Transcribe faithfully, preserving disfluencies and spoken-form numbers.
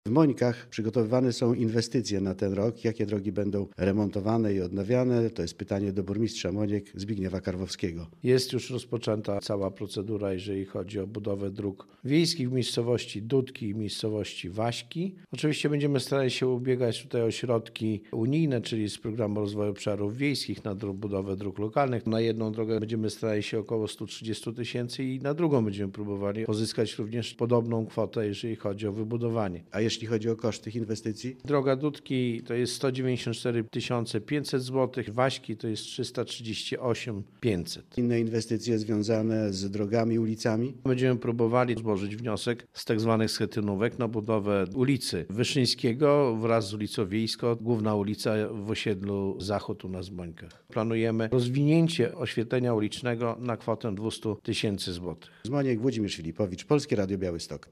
W Mońkach przygotowywane są inwestycje na ten rok. Jakie drogi będą remontowane i odnawiane? To jest pytanie do burmistrza Moniek Zbigniewa Karwowskiego. Jest już rozpoczęta cała procedura, jeżeli chodzi o budowę dróg wiejskich w miejscowości Dudki i miejscowości Waśki. Oczywiście będziemy starali się ubiegać tutaj o środki unijne, czyli z Programu Rozwoju Obszarów Wiejskich na budowę dróg lokalnych. Na jedną drogę będziemy starali się około sto trzydzieści tysięcy i na drugą będziemy próbowali pozyskać również podobną kwotę, jeżeli chodzi o wybudowanie. A jeśli chodzi o koszt tych inwestycji? Droga Dudki to jest sto dziewięćdziesiąt cztery tysiące pięćset złotych, Waśki to jest trzysta trzydzieści osiem tysięcy pięćset. Inne inwestycje związane z drogami, ulicami? Będziemy próbowali złożyć wniosek z tak zwanych schetynówek na budowę ulicy Wyszyńskiego wraz z ulicą Wiejską, główna ulica w osiedlu Zachód u nas w Mońkach. Planujemy rozwinięcie oświetlenia ulicznego na kwotę dwieście tysięcy złotych. Z Moniek Włodzimierz Filipowicz, Polskie Radio Białystok.